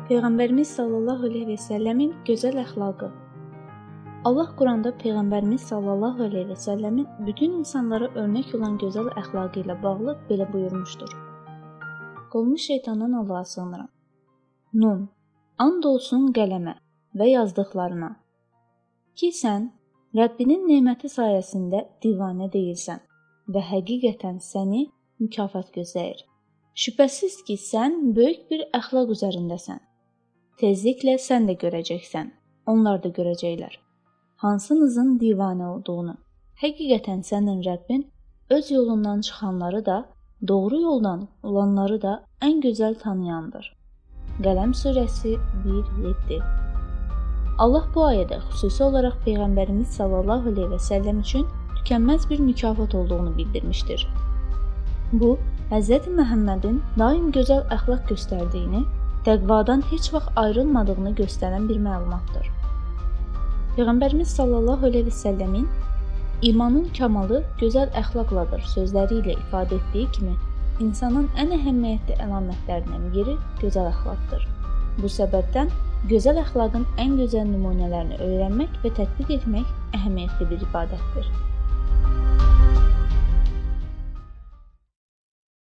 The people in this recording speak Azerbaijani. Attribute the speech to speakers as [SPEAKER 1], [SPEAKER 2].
[SPEAKER 1] Peyğəmbərimiz sallallahu əleyhi və səlləmin gözəl əxlaqı. Allah Quranda Peyğəmbərimiz sallallahu əleyhi və səlləmin bütün insanlara örnək olan gözəl əxlaqı ilə bağlı belə buyurmuşdur. Qolmuş şeytandan Allaha sığınıram. Nun, and olsun qələmə və yazdıqlarına ki, sən Rəbbinin neməti sayəsində divanə deyilsən və həqiqətən səni mükafat gözləyir. Şübhəsiz ki, sən böyük bir əxlaq üzərindəsən. Tezliklə sən də görəcəksən, onlar da görəcəklər. Hansınızın divanə olduğunu. Həqiqətən sənin Rəbbin öz yolundan çıxanları da, doğru yoldan olanları da ən gözəl tanıyandır. Qələm surəsi 1:7. Allah bu ayədə xüsusi olaraq Peyğəmbərimiz sallallahu əleyhi və səlləm üçün tükənməz bir mükafat olduğunu bildirmişdir. Bu, Hz. Məhəmmədin daim gözəl əxlaq göstərdiyini, təqvadan heç vaxt ayrılmadığını göstərən bir məlumatdır. Peyğəmbərimiz sallallahu əleyhi və səlləmin imanın kamalı gözəl əxlaqladır sözləri ilə ifadə etdiyi kimi, insanın ən əhəmiyyətli əlamətlərindən biri gözəl əxlaqdır. Bu səbəbdən gözəl əxlaqın ən gözəl nümunələrini öyrənmək və tətbiq etmək əhəmiyyətli bir ibadətdir.